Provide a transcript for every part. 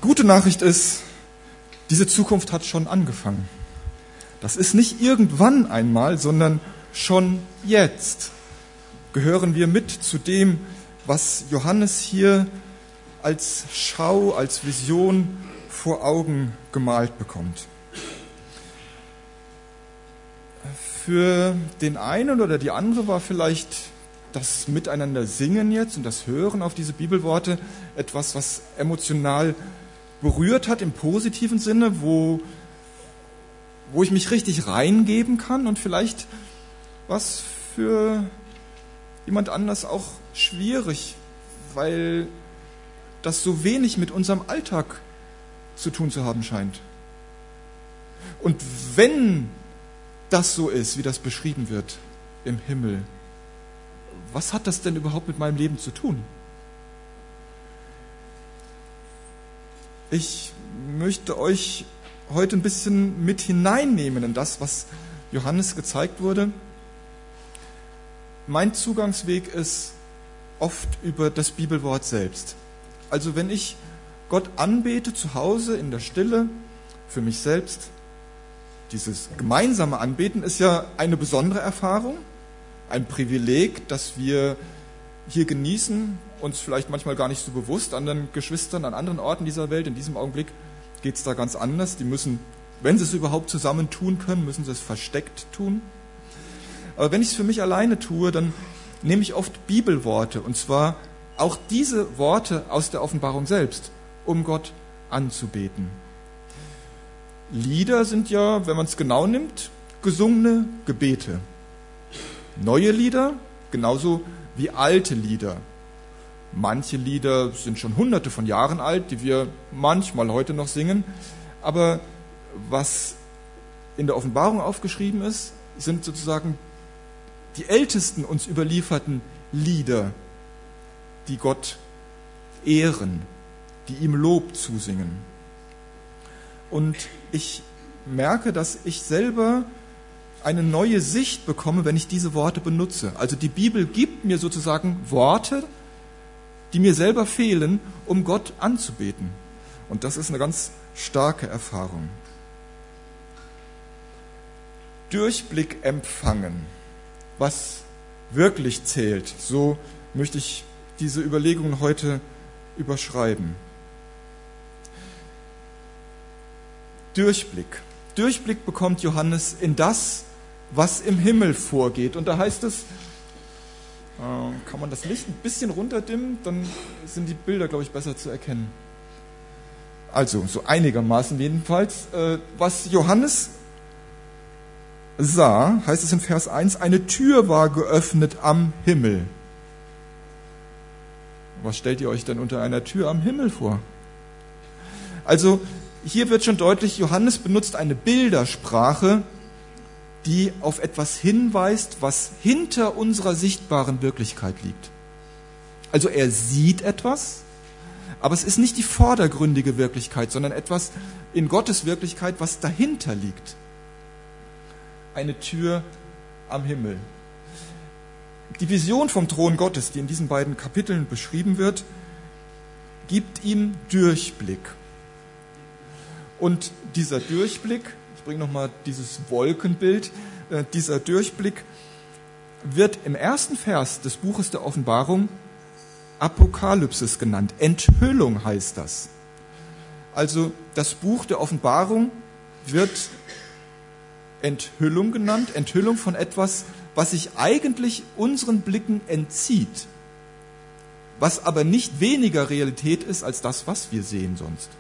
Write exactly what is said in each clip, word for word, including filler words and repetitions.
gute Nachricht ist, diese Zukunft hat schon angefangen. Das ist nicht irgendwann einmal, sondern schon jetzt gehören wir mit zu dem, was Johannes hier als Schau, als Vision vor Augen gemalt bekommt. Für den einen oder die andere war vielleicht das Miteinander singen jetzt und das Hören auf diese Bibelworte etwas, was emotional berührt hat im positiven Sinne, wo, wo ich mich richtig reingeben kann, und vielleicht was für jemand anders auch schwierig, weil das so wenig mit unserem Alltag zu tun zu haben scheint. Und wenn das so ist, wie das beschrieben wird im Himmel, was hat das denn überhaupt mit meinem Leben zu tun? Ich möchte euch heute ein bisschen mit hineinnehmen in das, was Johannes gezeigt wurde. Mein Zugangsweg ist oft über das Bibelwort selbst. Also wenn ich Gott anbete zu Hause in der Stille für mich selbst, dieses gemeinsame Anbeten ist ja eine besondere Erfahrung, ein Privileg, das wir hier genießen, uns vielleicht manchmal gar nicht so bewusst, anderen Geschwistern an anderen Orten dieser Welt. In diesem Augenblick geht es da ganz anders. Die müssen, wenn sie es überhaupt zusammen tun können, müssen sie es versteckt tun. Aber wenn ich es für mich alleine tue, dann nehme ich oft Bibelworte, und zwar auch diese Worte aus der Offenbarung selbst, um Gott anzubeten. Lieder sind ja, wenn man es genau nimmt, gesungene Gebete. Neue Lieder, genauso wie alte Lieder. Manche Lieder sind schon hunderte von Jahren alt, die wir manchmal heute noch singen. Aber was in der Offenbarung aufgeschrieben ist, sind sozusagen die ältesten uns überlieferten Lieder, die Gott ehren, die ihm Lob zusingen. Und ich merke, dass ich selber eine neue Sicht bekomme, wenn ich diese Worte benutze. Also die Bibel gibt mir sozusagen Worte, die mir selber fehlen, um Gott anzubeten. Und das ist eine ganz starke Erfahrung. Durchblick empfangen, was wirklich zählt. So möchte ich diese Überlegungen heute überschreiben. Durchblick. Durchblick bekommt Johannes in das, was im Himmel vorgeht. Und da heißt es, äh, kann man das Licht ein bisschen runterdimmen, dann sind die Bilder, glaube ich, besser zu erkennen. Also, so einigermaßen jedenfalls. Äh, was Johannes sah, heißt es in Vers eins, eine Tür war geöffnet am Himmel. Was stellt ihr euch denn unter einer Tür am Himmel vor? Also, hier wird schon deutlich, Johannes benutzt eine Bildersprache, die auf etwas hinweist, was hinter unserer sichtbaren Wirklichkeit liegt. Also er sieht etwas, aber es ist nicht die vordergründige Wirklichkeit, sondern etwas in Gottes Wirklichkeit, was dahinter liegt. Eine Tür am Himmel. Die Vision vom Thron Gottes, die in diesen beiden Kapiteln beschrieben wird, gibt ihm Durchblick. Und dieser Durchblick, ich bringe nochmal dieses Wolkenbild, äh, dieser Durchblick wird im ersten Vers des Buches der Offenbarung Apokalypsis genannt. Enthüllung heißt das. Also das Buch der Offenbarung wird Enthüllung genannt, Enthüllung von etwas, was sich eigentlich unseren Blicken entzieht, was aber nicht weniger Realität ist als das, was wir sehen sonst.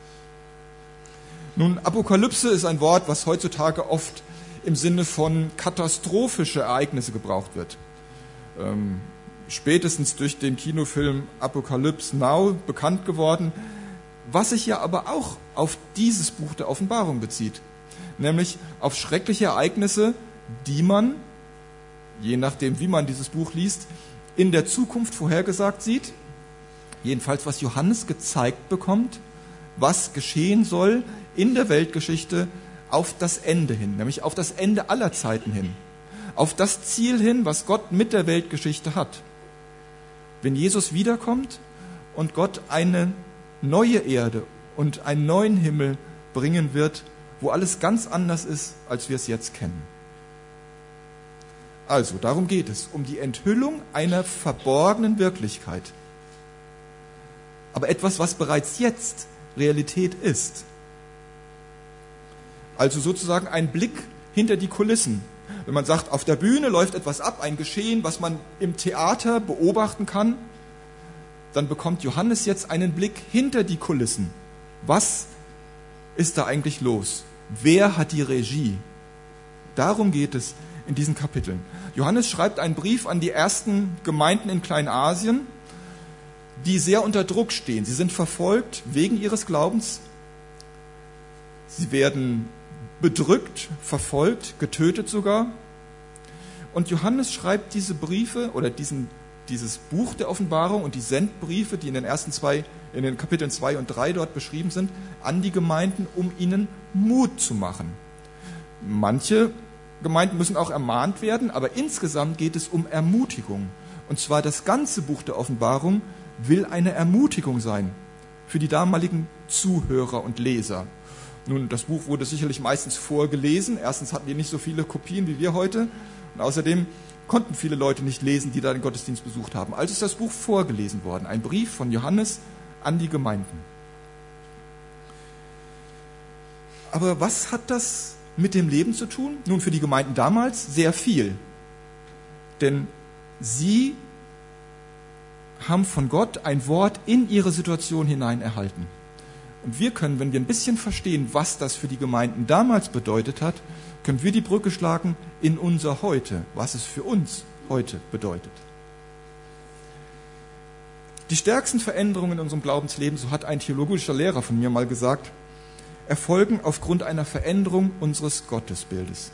Nun, Apokalypse ist ein Wort, was heutzutage oft im Sinne von katastrophische Ereignisse gebraucht wird. Ähm, spätestens durch den Kinofilm Apocalypse Now bekannt geworden, was sich ja aber auch auf dieses Buch der Offenbarung bezieht. Nämlich auf schreckliche Ereignisse, die man, je nachdem wie man dieses Buch liest, in der Zukunft vorhergesagt sieht. Jedenfalls, was Johannes gezeigt bekommt, was geschehen soll in der Weltgeschichte auf das Ende hin, nämlich auf das Ende aller Zeiten hin, auf das Ziel hin, was Gott mit der Weltgeschichte hat. Wenn Jesus wiederkommt und Gott eine neue Erde und einen neuen Himmel bringen wird, wo alles ganz anders ist, als wir es jetzt kennen. Also, darum geht es, um die Enthüllung einer verborgenen Wirklichkeit. Aber etwas, was bereits jetzt Realität ist. Also sozusagen ein Blick hinter die Kulissen. Wenn man sagt, auf der Bühne läuft etwas ab, ein Geschehen, was man im Theater beobachten kann, dann bekommt Johannes jetzt einen Blick hinter die Kulissen. Was ist da eigentlich los? Wer hat die Regie? Darum geht es in diesen Kapiteln. Johannes schreibt einen Brief an die ersten Gemeinden in Kleinasien, die sehr unter Druck stehen. Sie sind verfolgt wegen ihres Glaubens. Sie werden bedrückt, verfolgt, getötet sogar. Und Johannes schreibt diese Briefe oder diesen, dieses Buch der Offenbarung und die Sendbriefe, die in den ersten zwei, in den Kapiteln zwei und drei dort beschrieben sind, an die Gemeinden, um ihnen Mut zu machen. Manche Gemeinden müssen auch ermahnt werden, aber insgesamt geht es um Ermutigung. Und zwar das ganze Buch der Offenbarung will eine Ermutigung sein für die damaligen Zuhörer und Leser. Nun, das Buch wurde sicherlich meistens vorgelesen. Erstens hatten die nicht so viele Kopien wie wir heute. Und außerdem konnten viele Leute nicht lesen, die da den Gottesdienst besucht haben. Also ist das Buch vorgelesen worden. Ein Brief von Johannes an die Gemeinden. Aber was hat das mit dem Leben zu tun? Nun, für die Gemeinden damals sehr viel. Denn sie haben von Gott ein Wort in ihre Situation hinein erhalten. Und wir können, wenn wir ein bisschen verstehen, was das für die Gemeinden damals bedeutet hat, können wir die Brücke schlagen in unser Heute, was es für uns heute bedeutet. Die stärksten Veränderungen in unserem Glaubensleben, so hat ein theologischer Lehrer von mir mal gesagt, erfolgen aufgrund einer Veränderung unseres Gottesbildes.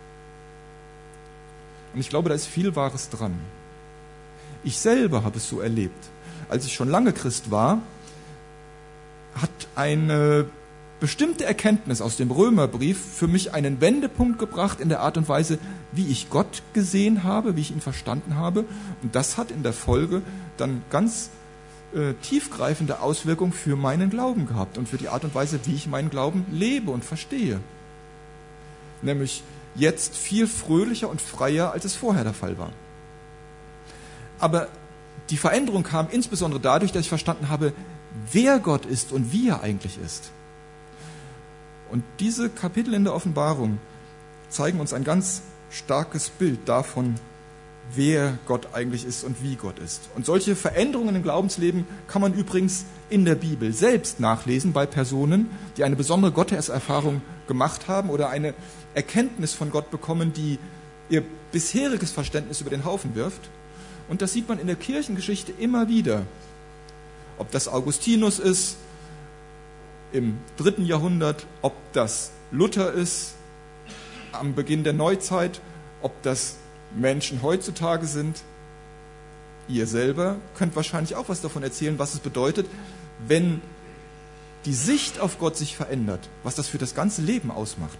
Und ich glaube, da ist viel Wahres dran. Ich selber habe es so erlebt. Als ich schon lange Christ war, hat eine bestimmte Erkenntnis aus dem Römerbrief für mich einen Wendepunkt gebracht in der Art und Weise, wie ich Gott gesehen habe, wie ich ihn verstanden habe. Und das hat in der Folge dann ganz äh, tiefgreifende Auswirkungen für meinen Glauben gehabt und für die Art und Weise, wie ich meinen Glauben lebe und verstehe. Nämlich jetzt viel fröhlicher und freier, als es vorher der Fall war. Aber die Veränderung kam insbesondere dadurch, dass ich verstanden habe, wer Gott ist und wie er eigentlich ist. Und diese Kapitel in der Offenbarung zeigen uns ein ganz starkes Bild davon, wer Gott eigentlich ist und wie Gott ist. Und solche Veränderungen im Glaubensleben kann man übrigens in der Bibel selbst nachlesen bei Personen, die eine besondere Gotteserfahrung gemacht haben oder eine Erkenntnis von Gott bekommen, die ihr bisheriges Verständnis über den Haufen wirft. Und das sieht man in der Kirchengeschichte immer wieder. Ob das Augustinus ist im dritten Jahrhundert, ob das Luther ist am Beginn der Neuzeit, ob das Menschen heutzutage sind. Ihr selber könnt wahrscheinlich auch was davon erzählen, was es bedeutet, wenn die Sicht auf Gott sich verändert, was das für das ganze Leben ausmacht.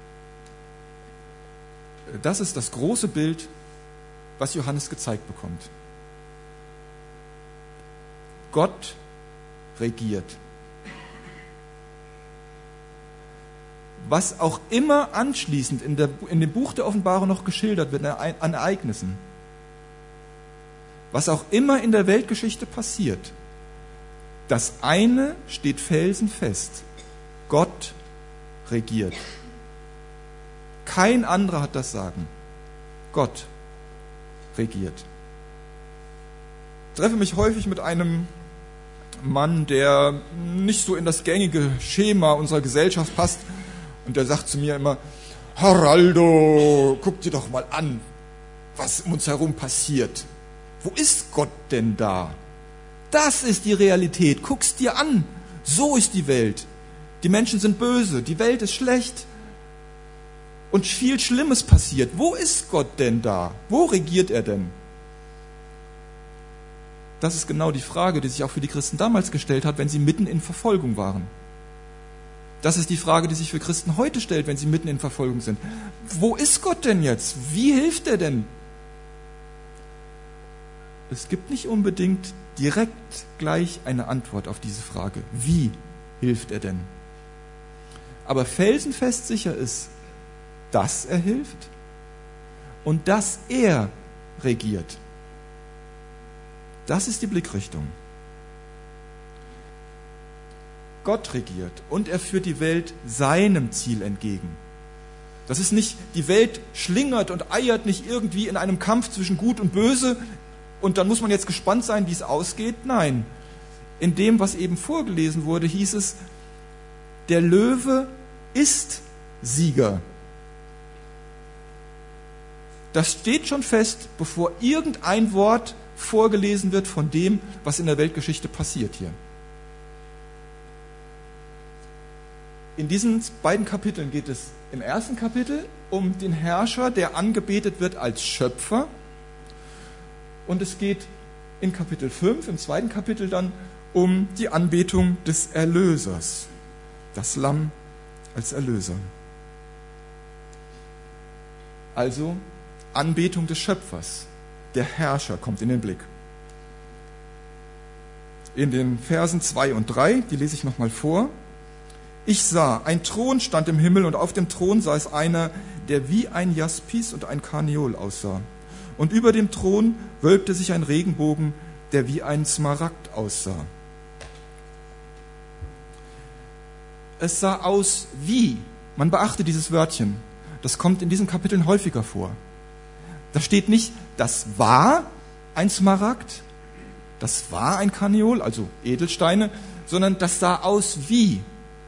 Das ist das große Bild, was Johannes gezeigt bekommt. Gott regiert. Was auch immer anschließend in, der, in dem Buch der Offenbarung noch geschildert wird an Ereignissen, was auch immer in der Weltgeschichte passiert, das eine steht felsenfest. Gott regiert. Kein anderer hat das Sagen. Gott regiert. Ich treffe mich häufig mit einem Mann, der nicht so in das gängige Schema unserer Gesellschaft passt, und der sagt zu mir immer: Haraldo, guck dir doch mal an, was um uns herum passiert. Wo ist Gott denn da? Das ist die Realität. Guck's dir an. So ist die Welt. Die Menschen sind böse, die Welt ist schlecht und viel Schlimmes passiert. Wo ist Gott denn da? Wo regiert er denn? Das ist genau die Frage, die sich auch für die Christen damals gestellt hat, wenn sie mitten in Verfolgung waren. Das ist die Frage, die sich für Christen heute stellt, wenn sie mitten in Verfolgung sind. Wo ist Gott denn jetzt? Wie hilft er denn? Es gibt nicht unbedingt direkt gleich eine Antwort auf diese Frage. Wie hilft er denn? Aber felsenfest sicher ist, dass er hilft und dass er regiert. Das ist die Blickrichtung. Gott regiert und er führt die Welt seinem Ziel entgegen. Das ist nicht, die Welt schlingert und eiert nicht irgendwie in einem Kampf zwischen Gut und Böse und dann muss man jetzt gespannt sein, wie es ausgeht. Nein, in dem, was eben vorgelesen wurde, hieß es, der Löwe ist Sieger. Das steht schon fest, bevor irgendein Wort vorgelesen wird von dem, was in der Weltgeschichte passiert hier. In diesen beiden Kapiteln geht es im ersten Kapitel um den Herrscher, der angebetet wird als Schöpfer. Und es geht in Kapitel fünf, im zweiten Kapitel dann, um die Anbetung des Erlösers. Das Lamm als Erlöser. Also Anbetung des Schöpfers. Der Herrscher kommt in den Blick. In den Versen zwei und drei, die lese ich nochmal vor. Ich sah, ein Thron stand im Himmel und auf dem Thron saß einer, der wie ein Jaspis und ein Karneol aussah. Und über dem Thron wölbte sich ein Regenbogen, der wie ein Smaragd aussah. Es sah aus wie. Man beachte dieses Wörtchen. Das kommt in diesen Kapiteln häufiger vor. Da steht nicht, das war ein Smaragd, das war ein Karneol, also Edelsteine, sondern das sah aus wie.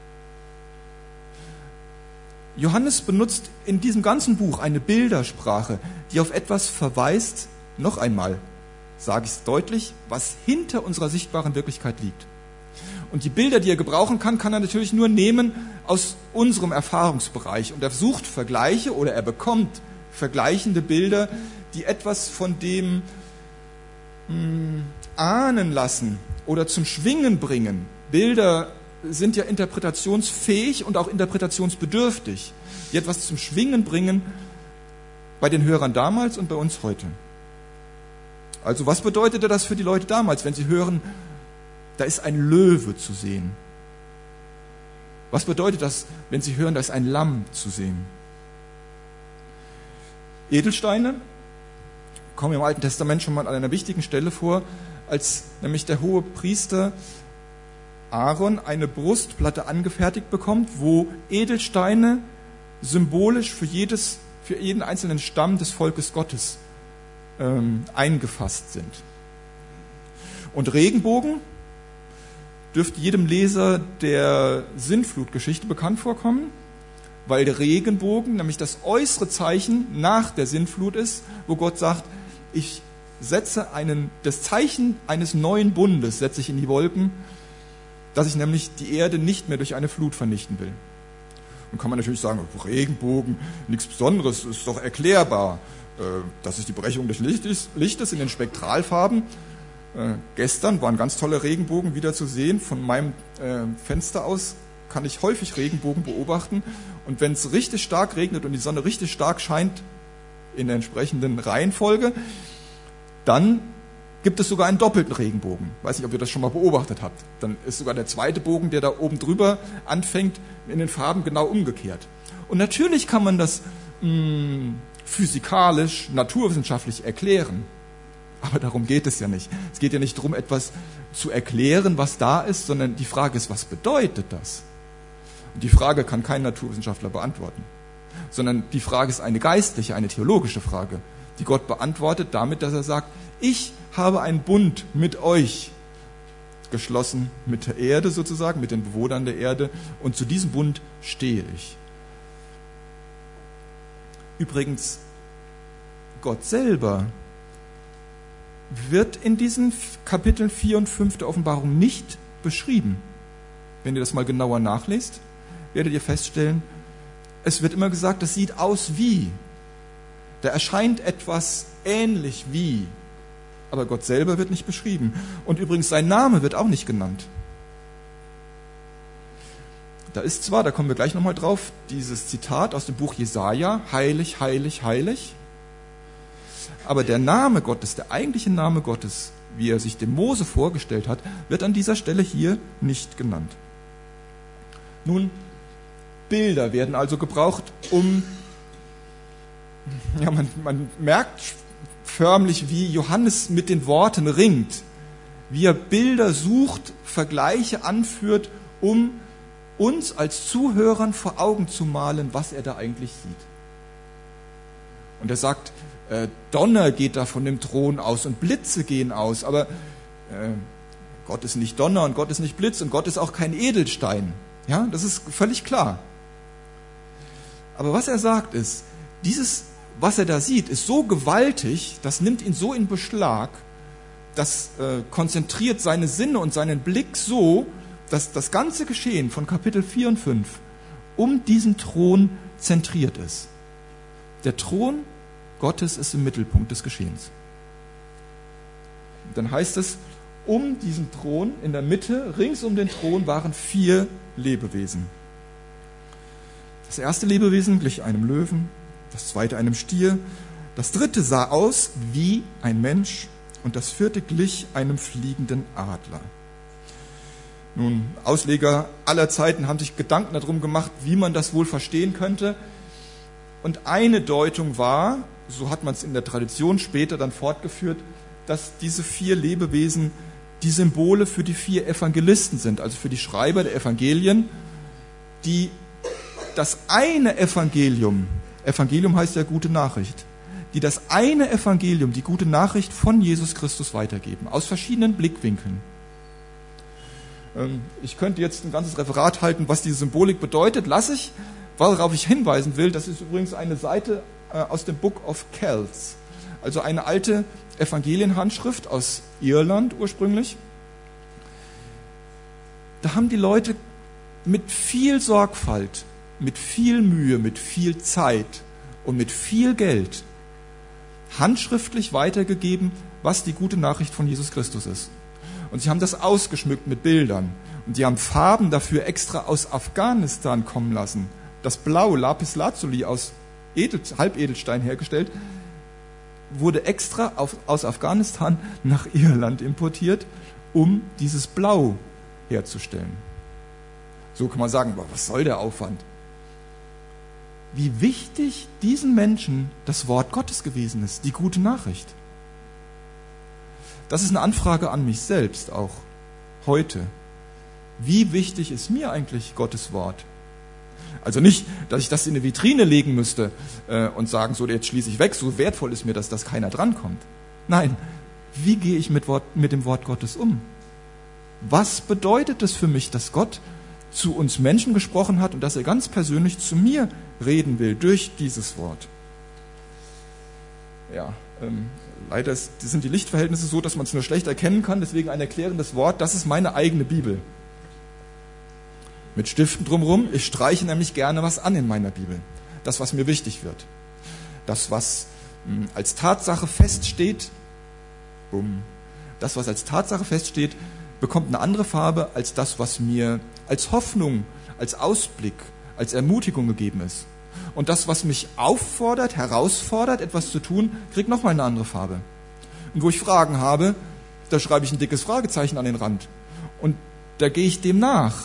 Johannes benutzt in diesem ganzen Buch eine Bildersprache, die auf etwas verweist, noch einmal, sage ich es deutlich, was hinter unserer sichtbaren Wirklichkeit liegt. Und die Bilder, die er gebrauchen kann, kann er natürlich nur nehmen aus unserem Erfahrungsbereich. Und er sucht Vergleiche oder er bekommt vergleichende Bilder, die etwas von dem mh, ahnen lassen oder zum Schwingen bringen. Bilder sind ja interpretationsfähig und auch interpretationsbedürftig, die etwas zum Schwingen bringen bei den Hörern damals und bei uns heute. Also was bedeutete das für die Leute damals, wenn sie hören, da ist ein Löwe zu sehen? Was bedeutet das, wenn sie hören, da ist ein Lamm zu sehen? Edelsteine kommen im Alten Testament schon mal an einer wichtigen Stelle vor, als nämlich der hohe Priester Aaron eine Brustplatte angefertigt bekommt, wo Edelsteine symbolisch für, jedes, für jeden einzelnen Stamm des Volkes Gottes ähm, eingefasst sind. Und Regenbogen dürfte jedem Leser der Sintflutgeschichte bekannt vorkommen, weil der Regenbogen nämlich das äußere Zeichen nach der Sintflut ist, wo Gott sagt, ich setze einen, das Zeichen eines neuen Bundes setze ich in die Wolken, dass ich nämlich die Erde nicht mehr durch eine Flut vernichten will. Und kann man natürlich sagen, Regenbogen, nichts Besonderes, ist doch erklärbar. Das ist die Brechung des Lichtes, Lichtes in den Spektralfarben. Äh, gestern waren ganz tolle Regenbogen wieder zu sehen. Von meinem äh, Fenster aus kann ich häufig Regenbogen beobachten. Und wenn es richtig stark regnet und die Sonne richtig stark scheint in der entsprechenden Reihenfolge, dann gibt es sogar einen doppelten Regenbogen. Ich weiß nicht, ob ihr das schon mal beobachtet habt. Dann ist sogar der zweite Bogen, der da oben drüber anfängt, in den Farben genau umgekehrt. Und natürlich kann man das mh, physikalisch, naturwissenschaftlich erklären. Aber darum geht es ja nicht. Es geht ja nicht darum, etwas zu erklären, was da ist, sondern die Frage ist, was bedeutet das? Und die Frage kann kein Naturwissenschaftler beantworten. Sondern die Frage ist eine geistliche, eine theologische Frage, die Gott beantwortet damit, dass er sagt, ich habe einen Bund mit euch geschlossen, mit der Erde sozusagen, mit den Bewohnern der Erde, und zu diesem Bund stehe ich. Übrigens, Gott selber wird in diesen Kapiteln vier und fünf der Offenbarung nicht beschrieben. Wenn ihr das mal genauer nachlest, werdet ihr feststellen, es wird immer gesagt, das sieht aus wie. Da erscheint etwas ähnlich wie. Aber Gott selber wird nicht beschrieben. Und übrigens, sein Name wird auch nicht genannt. Da ist zwar, da kommen wir gleich nochmal drauf, dieses Zitat aus dem Buch Jesaja, heilig, heilig, heilig. Aber der Name Gottes, der eigentliche Name Gottes, wie er sich dem Mose vorgestellt hat, wird an dieser Stelle hier nicht genannt. Nun, Bilder werden also gebraucht, um, ja, man, man merkt förmlich, wie Johannes mit den Worten ringt, wie er Bilder sucht, Vergleiche anführt, um uns als Zuhörern vor Augen zu malen, was er da eigentlich sieht. Und er sagt, äh, Donner geht da von dem Thron aus und Blitze gehen aus, aber äh, Gott ist nicht Donner und Gott ist nicht Blitz und Gott ist auch kein Edelstein. Ja, das ist völlig klar. Aber was er sagt ist, dieses, was er da sieht, ist so gewaltig, das nimmt ihn so in Beschlag, das äh, konzentriert seine Sinne und seinen Blick so, dass das ganze Geschehen von Kapitel vier und fünf um diesen Thron zentriert ist. Der Thron Gottes ist im Mittelpunkt des Geschehens. Dann heißt es, um diesen Thron, in der Mitte, rings um den Thron, waren vier Lebewesen. Das erste Lebewesen glich einem Löwen, das zweite einem Stier, das dritte sah aus wie ein Mensch und das vierte glich einem fliegenden Adler. Nun, Ausleger aller Zeiten haben sich Gedanken darum gemacht, wie man das wohl verstehen könnte. Und eine Deutung war, so hat man es in der Tradition später dann fortgeführt, dass diese vier Lebewesen die Symbole für die vier Evangelisten sind, also für die Schreiber der Evangelien, die das eine Evangelium, Evangelium heißt ja gute Nachricht, die das eine Evangelium, die gute Nachricht von Jesus Christus weitergeben, aus verschiedenen Blickwinkeln. Ich könnte jetzt ein ganzes Referat halten, was diese Symbolik bedeutet, lasse ich. Worauf ich hinweisen will, das ist übrigens eine Seite aus dem Book of Kells, also eine alte Evangelienhandschrift aus Irland ursprünglich. Da haben die Leute mit viel Sorgfalt, mit viel Mühe, mit viel Zeit und mit viel Geld handschriftlich weitergegeben, was die gute Nachricht von Jesus Christus ist. Und sie haben das ausgeschmückt mit Bildern. Und sie haben Farben dafür extra aus Afghanistan kommen lassen. Das Blau, Lapis Lazuli, aus Edel, Halbedelstein hergestellt, wurde extra auf, aus Afghanistan nach Irland importiert, um dieses Blau herzustellen. So kann man sagen, aber was soll der Aufwand? Wie wichtig diesen Menschen das Wort Gottes gewesen ist, die gute Nachricht. Das ist eine Anfrage an mich selbst auch heute. Wie wichtig ist mir eigentlich Gottes Wort? Also nicht, dass ich das in eine Vitrine legen müsste äh, und sagen, so jetzt schließe ich weg, so wertvoll ist mir das, dass keiner drankommt. Nein, wie gehe ich mit, Wort, mit dem Wort Gottes um? Was bedeutet es für mich, dass Gott zu uns Menschen gesprochen hat und dass er ganz persönlich zu mir reden will durch dieses Wort? Ja, ähm, leider ist, sind die Lichtverhältnisse so, dass man es nur schlecht erkennen kann, deswegen ein erklärendes Wort, das ist meine eigene Bibel. Mit Stiften drumherum, ich streiche nämlich gerne was an in meiner Bibel. Das, was mir wichtig wird. Das, was mh, als Tatsache feststeht, bumm. Das, was als Tatsache feststeht, bekommt eine andere Farbe als das, was mir als Hoffnung, als Ausblick, als Ermutigung gegeben ist. Und das, was mich auffordert, herausfordert, etwas zu tun, kriegt nochmal eine andere Farbe. Und wo ich Fragen habe, da schreibe ich ein dickes Fragezeichen an den Rand. Und da gehe ich dem nach.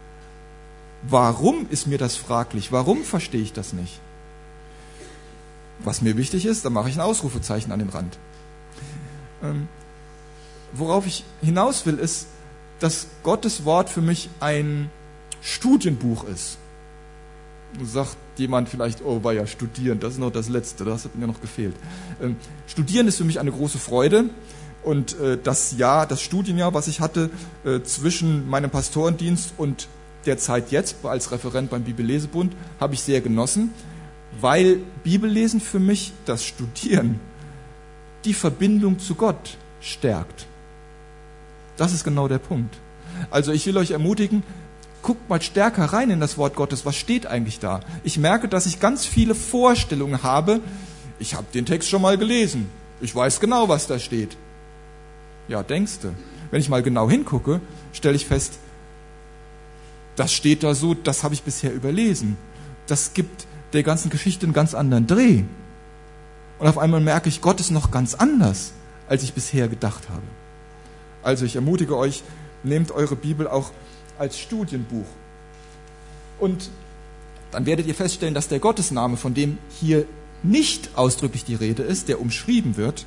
Warum ist mir das fraglich? Warum verstehe ich das nicht? Was mir wichtig ist, da mache ich ein Ausrufezeichen an den Rand. Ähm, worauf ich hinaus will, ist, dass Gottes Wort für mich ein Studienbuch ist. Sagt jemand vielleicht, oh, war ja studieren, das ist noch das Letzte, das hat mir noch gefehlt. Ähm, studieren ist für mich eine große Freude. Und äh, das Jahr, das Studienjahr, was ich hatte, äh, zwischen meinem Pastorendienst und der Zeit jetzt als Referent beim Bibellesebund, habe ich sehr genossen, weil Bibellesen für mich, das Studieren, die Verbindung zu Gott stärkt. Das ist genau der Punkt. Also ich will euch ermutigen, guckt mal stärker rein in das Wort Gottes. Was steht eigentlich da? Ich merke, dass ich ganz viele Vorstellungen habe. Ich habe den Text schon mal gelesen. Ich weiß genau, was da steht. Ja, denkste. Wenn ich mal genau hingucke, stelle ich fest, das steht da so, das habe ich bisher überlesen. Das gibt der ganzen Geschichte einen ganz anderen Dreh. Und auf einmal merke ich, Gott ist noch ganz anders, als ich bisher gedacht habe. Also ich ermutige euch, nehmt eure Bibel auch als Studienbuch. Und dann werdet ihr feststellen, dass der Gottesname, von dem hier nicht ausdrücklich die Rede ist, der umschrieben wird,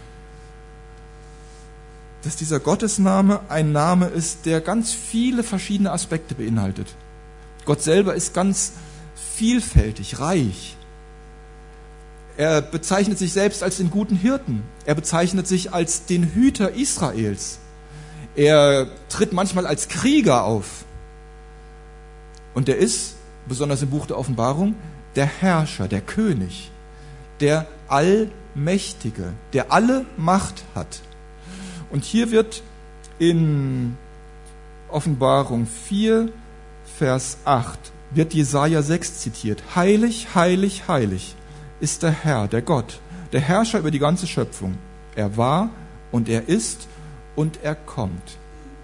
dass dieser Gottesname ein Name ist, der ganz viele verschiedene Aspekte beinhaltet. Gott selber ist ganz vielfältig, reich. Er bezeichnet sich selbst als den guten Hirten. Er bezeichnet sich als den Hüter Israels. Er tritt manchmal als Krieger auf. Und er ist, besonders im Buch der Offenbarung, der Herrscher, der König, der Allmächtige, der alle Macht hat. Und hier wird in Offenbarung vier, Vers acht, wird Jesaja sechs zitiert. Heilig, heilig, heilig ist der Herr, der Gott, der Herrscher über die ganze Schöpfung. Er war und er ist und er kommt.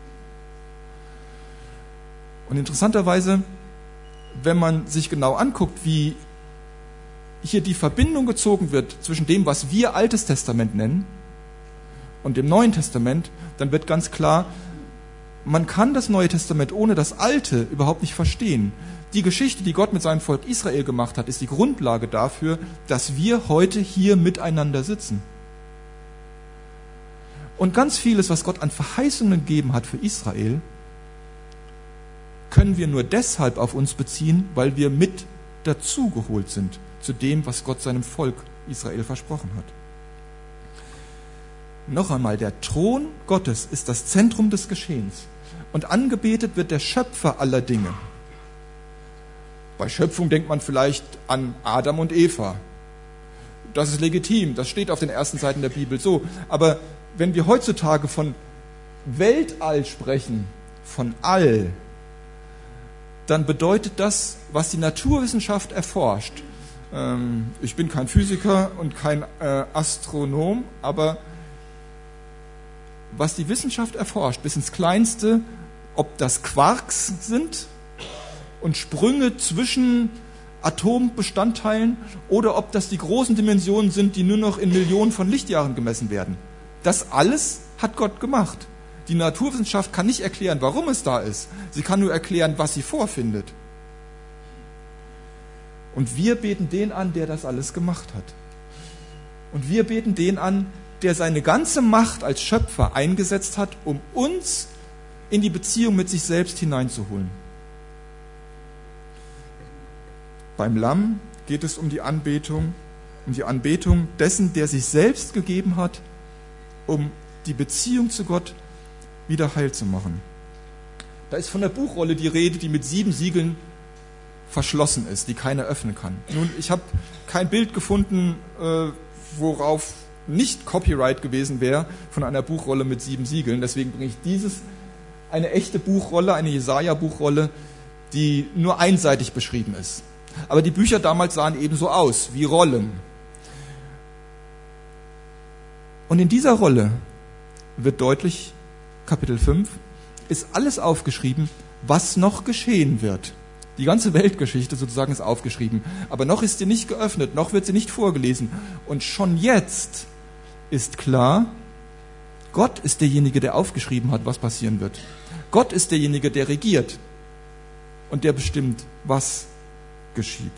Und interessanterweise, wenn man sich genau anguckt, wie hier die Verbindung gezogen wird zwischen dem, was wir Altes Testament nennen, und dem Neuen Testament, dann wird ganz klar, man kann das Neue Testament ohne das Alte überhaupt nicht verstehen. Die Geschichte, die Gott mit seinem Volk Israel gemacht hat, ist die Grundlage dafür, dass wir heute hier miteinander sitzen. Und ganz vieles, was Gott an Verheißungen gegeben hat für Israel, können wir nur deshalb auf uns beziehen, weil wir mit dazugeholt sind zu dem, was Gott seinem Volk Israel versprochen hat. Noch einmal, der Thron Gottes ist das Zentrum des Geschehens und angebetet wird der Schöpfer aller Dinge. Bei Schöpfung denkt man vielleicht an Adam und Eva. Das ist legitim, das steht auf den ersten Seiten der Bibel so. Aber wenn wir heutzutage von Weltall sprechen, von All, dann bedeutet das, was die Naturwissenschaft erforscht. Ähm, ich bin kein Physiker und kein äh, Astronom, aber was die Wissenschaft erforscht, bis ins Kleinste, ob das Quarks sind und Sprünge zwischen Atombestandteilen oder ob das die großen Dimensionen sind, die nur noch in Millionen von Lichtjahren gemessen werden. Das alles hat Gott gemacht. Die Naturwissenschaft kann nicht erklären, warum es da ist. Sie kann nur erklären, was sie vorfindet. Und wir beten den an, der das alles gemacht hat. Und wir beten den an, der seine ganze Macht als Schöpfer eingesetzt hat, um uns in die Beziehung mit sich selbst hineinzuholen. Beim Lamm geht es um die Anbetung, um die Anbetung dessen, der sich selbst gegeben hat, um die Beziehung zu Gott wieder heil zu machen. Da ist von der Buchrolle die Rede, die mit sieben Siegeln verschlossen ist, die keiner öffnen kann. Nun, ich habe kein Bild gefunden, äh, worauf nicht Copyright gewesen wäre von einer Buchrolle mit sieben Siegeln. Deswegen bringe ich dieses, eine echte Buchrolle, eine Jesaja-Buchrolle, die nur einseitig beschrieben ist. Aber die Bücher damals sahen ebenso aus, wie Rollen. Und in dieser Rolle wird deutlich, Kapitel fünf, ist alles aufgeschrieben, was noch geschehen wird. Die ganze Weltgeschichte sozusagen ist aufgeschrieben. Aber noch ist sie nicht geöffnet, noch wird sie nicht vorgelesen. Und schon jetzt ist klar, Gott ist derjenige, der aufgeschrieben hat, was passieren wird. Gott ist derjenige, der regiert und der bestimmt, was geschieht.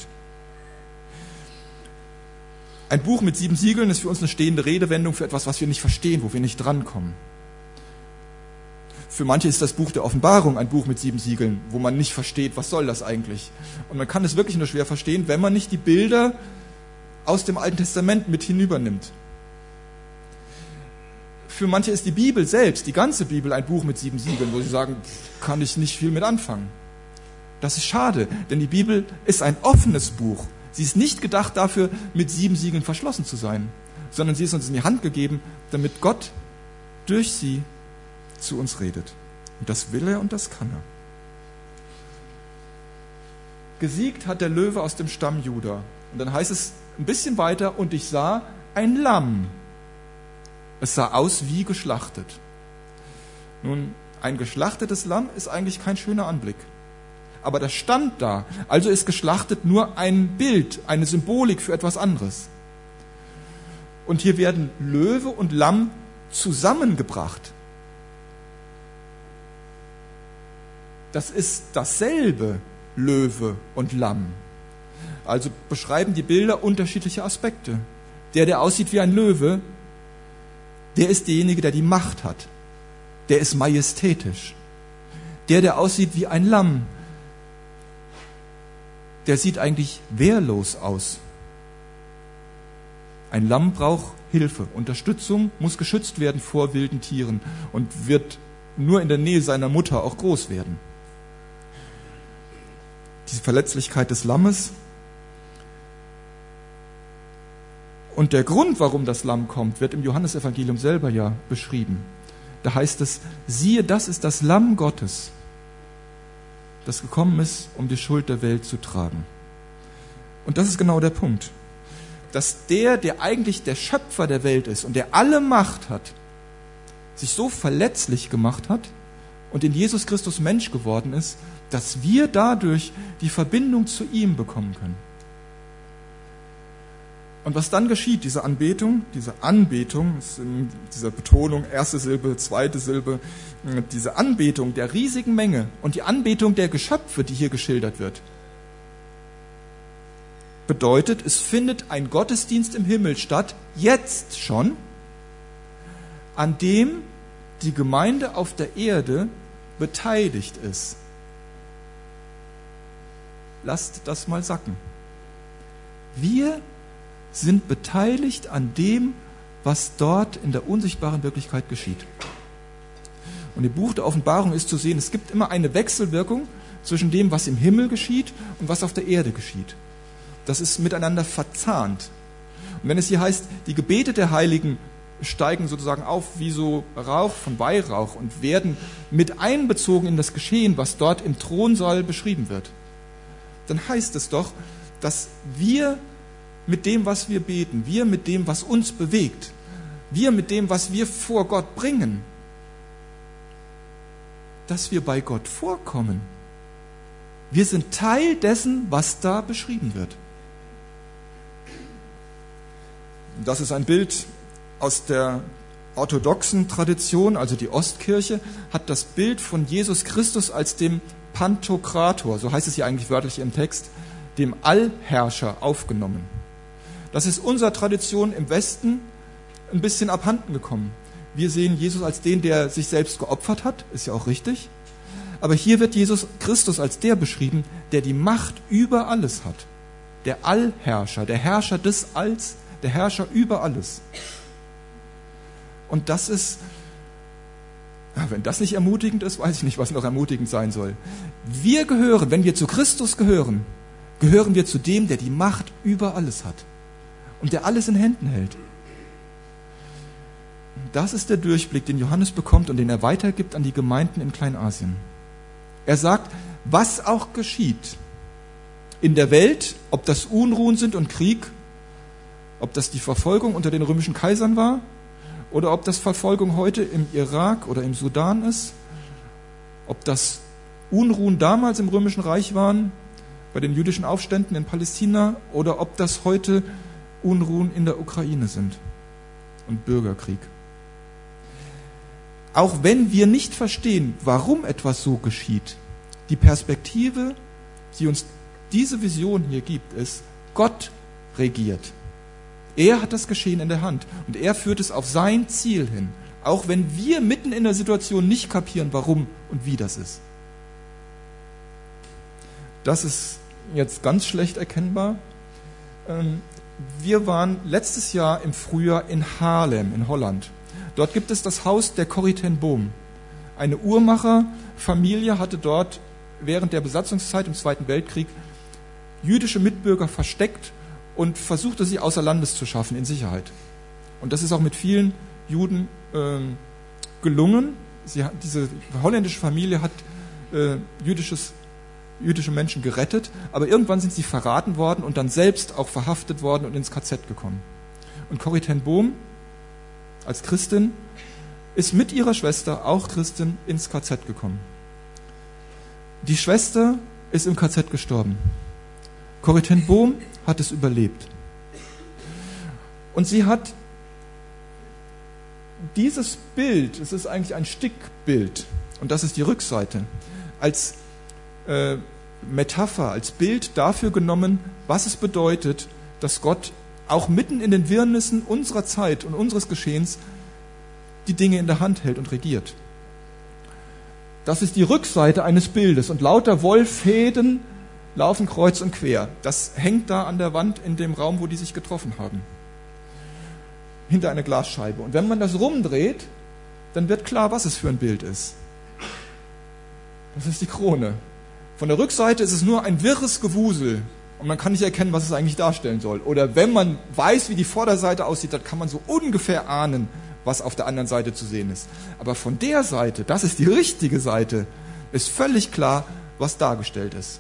Ein Buch mit sieben Siegeln ist für uns eine stehende Redewendung für etwas, was wir nicht verstehen, wo wir nicht drankommen. Für manche ist das Buch der Offenbarung ein Buch mit sieben Siegeln, wo man nicht versteht, was soll das eigentlich. Und man kann es wirklich nur schwer verstehen, wenn man nicht die Bilder aus dem Alten Testament mit hinübernimmt. Für manche ist die Bibel selbst, die ganze Bibel, ein Buch mit sieben Siegeln, wo sie sagen, kann ich nicht viel mit anfangen. Das ist schade, denn die Bibel ist ein offenes Buch. Sie ist nicht gedacht dafür, mit sieben Siegeln verschlossen zu sein, sondern sie ist uns in die Hand gegeben, damit Gott durch sie zu uns redet. Und das will er und das kann er. Gesiegt hat der Löwe aus dem Stamm Juda. Und dann heißt es ein bisschen weiter, und ich sah ein Lamm. Es sah aus wie geschlachtet. Nun, ein geschlachtetes Lamm ist eigentlich kein schöner Anblick. Aber das stand da. Also ist geschlachtet nur ein Bild, eine Symbolik für etwas anderes. Und hier werden Löwe und Lamm zusammengebracht. Das ist dasselbe. Löwe und Lamm. Also beschreiben die Bilder unterschiedliche Aspekte. Der, der aussieht wie ein Löwe, der ist derjenige, der die Macht hat. Der ist majestätisch. Der, der aussieht wie ein Lamm, der sieht eigentlich wehrlos aus. Ein Lamm braucht Hilfe, Unterstützung, muss geschützt werden vor wilden Tieren und wird nur in der Nähe seiner Mutter auch groß werden. Diese Verletzlichkeit des Lammes. Und der Grund, warum das Lamm kommt, wird im Johannesevangelium selber ja beschrieben. Da heißt es, siehe, das ist das Lamm Gottes, das gekommen ist, um die Schuld der Welt zu tragen. Und das ist genau der Punkt. Dass der, der eigentlich der Schöpfer der Welt ist und der alle Macht hat, sich so verletzlich gemacht hat und in Jesus Christus Mensch geworden ist, dass wir dadurch die Verbindung zu ihm bekommen können. Und was dann geschieht, diese Anbetung, diese Anbetung, ist in dieser Betonung, erste Silbe, zweite Silbe, diese Anbetung der riesigen Menge und die Anbetung der Geschöpfe, die hier geschildert wird, bedeutet, es findet ein Gottesdienst im Himmel statt, jetzt schon, an dem die Gemeinde auf der Erde beteiligt ist. Lasst das mal sacken. Wir sind beteiligt an dem, was dort in der unsichtbaren Wirklichkeit geschieht. Und im Buch der Offenbarung ist zu sehen, es gibt immer eine Wechselwirkung zwischen dem, was im Himmel geschieht und was auf der Erde geschieht. Das ist miteinander verzahnt. Und wenn es hier heißt, die Gebete der Heiligen steigen sozusagen auf wie so Rauch von Weihrauch und werden mit einbezogen in das Geschehen, was dort im Thronsaal beschrieben wird, dann heißt es doch, dass wir mit dem, was wir beten, wir mit dem, was uns bewegt, wir mit dem, was wir vor Gott bringen, dass wir bei Gott vorkommen. Wir sind Teil dessen, was da beschrieben wird. Das ist ein Bild aus der orthodoxen Tradition, also die Ostkirche hat das Bild von Jesus Christus als dem Pantokrator, so heißt es hier eigentlich wörtlich im Text, dem Allherrscher aufgenommen. Das ist unserer Tradition im Westen ein bisschen abhanden gekommen. Wir sehen Jesus als den, der sich selbst geopfert hat, ist ja auch richtig. Aber hier wird Jesus Christus als der beschrieben, der die Macht über alles hat. Der Allherrscher, der Herrscher des Alls, der Herrscher über alles. Und das ist, ja, wenn das nicht ermutigend ist, weiß ich nicht, was noch ermutigend sein soll. Wir gehören, wenn wir zu Christus gehören, gehören wir zu dem, der die Macht über alles hat und der alles in Händen hält. Das ist der Durchblick, den Johannes bekommt und den er weitergibt an die Gemeinden in Kleinasien. Er sagt, was auch geschieht in der Welt, ob das Unruhen sind und Krieg, ob das die Verfolgung unter den römischen Kaisern war oder ob das Verfolgung heute im Irak oder im Sudan ist, ob das Unruhen damals im Römischen Reich waren, bei den jüdischen Aufständen in Palästina oder ob das heute Unruhen in der Ukraine sind und Bürgerkrieg. Auch wenn wir nicht verstehen, warum etwas so geschieht, die Perspektive, die uns diese Vision hier gibt, ist, Gott regiert. Er hat das Geschehen in der Hand und er führt es auf sein Ziel hin, auch wenn wir mitten in der Situation nicht kapieren, warum und wie das ist. Das ist jetzt ganz schlecht erkennbar. Wir waren letztes Jahr im Frühjahr in Haarlem in Holland. Dort gibt es das Haus der Corrie ten Boom. Eine Uhrmacherfamilie hatte dort während der Besatzungszeit im Zweiten Weltkrieg jüdische Mitbürger versteckt und versuchte sie außer Landes zu schaffen in Sicherheit. Und das ist auch mit vielen Juden äh, gelungen. Sie hat, diese holländische Familie hat äh, jüdisches, jüdische Menschen gerettet, aber irgendwann sind sie verraten worden und dann selbst auch verhaftet worden und ins K Z gekommen. Und Corrie ten Boom als Christin ist mit ihrer Schwester, auch Christin, ins K Z gekommen. Die Schwester ist im K Z gestorben. Corrie ten Boom hat es überlebt. Und sie hat dieses Bild, es ist eigentlich ein Stickbild, und das ist die Rückseite, als äh, Metapher, als Bild dafür genommen, was es bedeutet, dass Gott auch mitten in den Wirrnissen unserer Zeit und unseres Geschehens die Dinge in der Hand hält und regiert. Das ist die Rückseite eines Bildes und lauter Wollfäden laufen kreuz und quer. Das hängt da an der Wand in dem Raum, wo die sich getroffen haben. Hinter einer Glasscheibe. Und wenn man das rumdreht, dann wird klar, was es für ein Bild ist. Das ist die Krone. Von der Rückseite ist es nur ein wirres Gewusel und man kann nicht erkennen, was es eigentlich darstellen soll. Oder wenn man weiß, wie die Vorderseite aussieht, dann kann man so ungefähr ahnen, was auf der anderen Seite zu sehen ist. Aber von der Seite, das ist die richtige Seite, ist völlig klar, was dargestellt ist.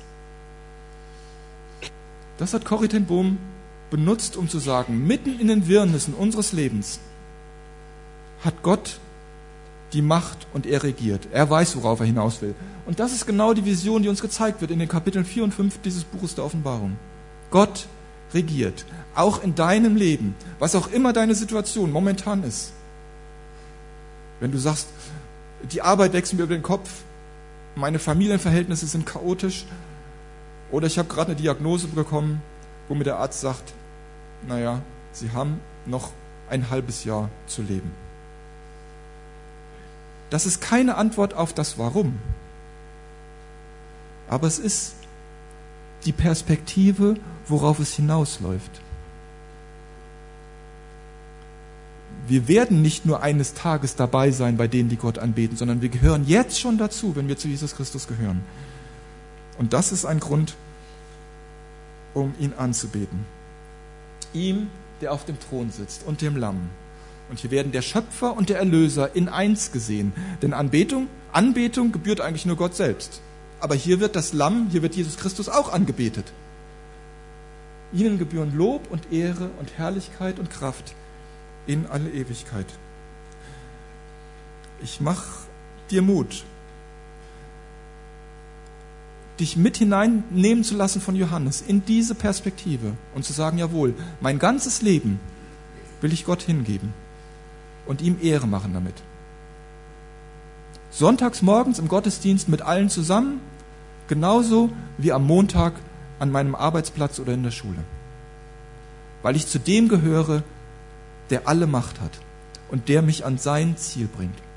Das hat Corrie ten Boom benutzt, um zu sagen, mitten in den Wirrnissen unseres Lebens hat Gott die Macht und er regiert. Er weiß, worauf er hinaus will. Und das ist genau die Vision, die uns gezeigt wird in den Kapiteln vier und fünf dieses Buches der Offenbarung. Gott regiert, auch in deinem Leben, was auch immer deine Situation momentan ist. Wenn du sagst, die Arbeit wächst mir über den Kopf, meine Familienverhältnisse sind chaotisch oder ich habe gerade eine Diagnose bekommen, wo mir der Arzt sagt, naja, Sie haben noch ein halbes Jahr zu leben. Das ist keine Antwort auf das Warum. Aber es ist die Perspektive, worauf es hinausläuft. Wir werden nicht nur eines Tages dabei sein bei denen, die Gott anbeten, sondern wir gehören jetzt schon dazu, wenn wir zu Jesus Christus gehören. Und das ist ein Grund, um ihn anzubeten. Ihm, der auf dem Thron sitzt, und dem Lamm. Und hier werden der Schöpfer und der Erlöser in eins gesehen. Denn Anbetung, Anbetung gebührt eigentlich nur Gott selbst. Aber hier wird das Lamm, hier wird Jesus Christus auch angebetet. Ihnen gebühren Lob und Ehre und Herrlichkeit und Kraft in alle Ewigkeit. Ich mache dir Mut, dich mit hineinnehmen zu lassen von Johannes in diese Perspektive und zu sagen, jawohl, mein ganzes Leben will ich Gott hingeben und ihm Ehre machen damit. Sonntags morgens im Gottesdienst mit allen zusammen, genauso wie am Montag an meinem Arbeitsplatz oder in der Schule. Weil ich zu dem gehöre, der alle Macht hat und der mich an sein Ziel bringt.